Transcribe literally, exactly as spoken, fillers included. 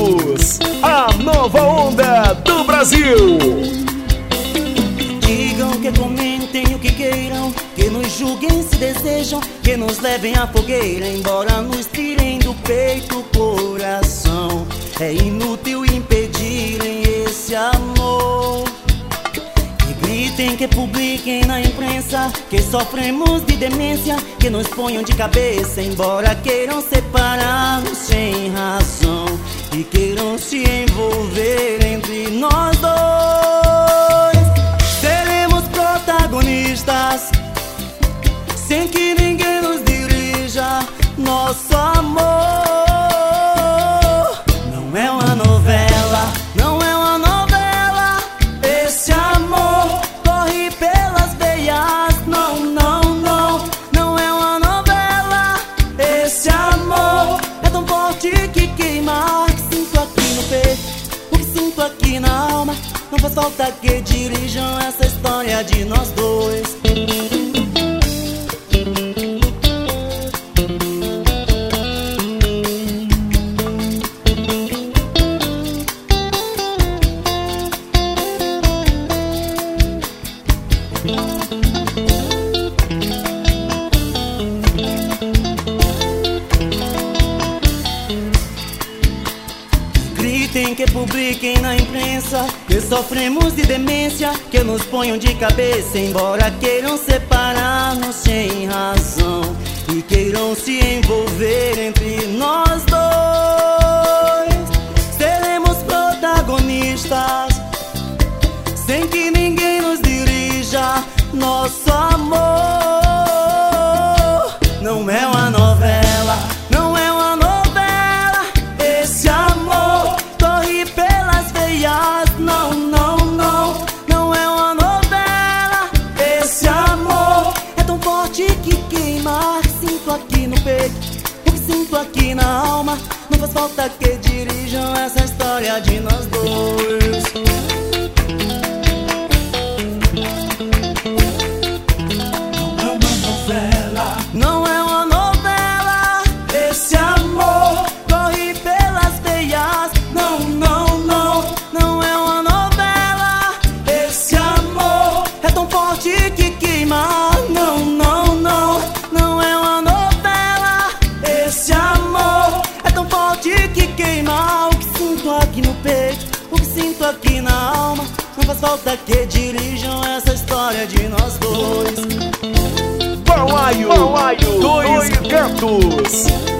Gatos, a nova onda do Brasil. Digam, que comentem o que queiram, que nos julguem se desejam, que nos levem à fogueira, embora nos tirem do peito o coração. É inútil impedirem esse amor. Que gritem, que publiquem na imprensa, que sofremos de demência, que nos ponham de cabeça, embora queiram separar-nos sem razão e queiram se envolver entre nós dois. Seremos protagonistas sem que ninguém nos dirija. Nosso amor não é uma novela, não é uma novela. Esse amor corre pelas veias. Não, não, não, não é uma novela. Esse amor é tão forte que queima. O que sinto aqui no peito, o que sinto aqui na alma. Não faz falta que dirijam essa história de nós dois. Gritem, que publiquem na imprensa, que sofremos de demência, que nos ponham de cabeça, embora queiram separar-nos sem razão e queiram se envolver entre nós dois. Seremos protagonistas sem que ninguém nos dirija. Nosso amor não é uma novela, não é uma novela. Esse amor corre pelas veias. Não, não, não, não é uma novela. Esse amor é tão forte que queima. O que sinto aqui no peito, o que sinto aqui na alma. Não faz falta que dirijam essa história de nós dois. Não é uma novela. Esse amor corre pelas veias. Não, não, não, não é uma novela. Esse amor é tão forte que queima. Não, não, não, não é uma novela. Esse amor é tão forte que queima. O que sinto aqui no peito, o que sinto aqui na alma. Não faz falta que dirijam essa história de nós dois. Balaio, Balaio, dois gatos.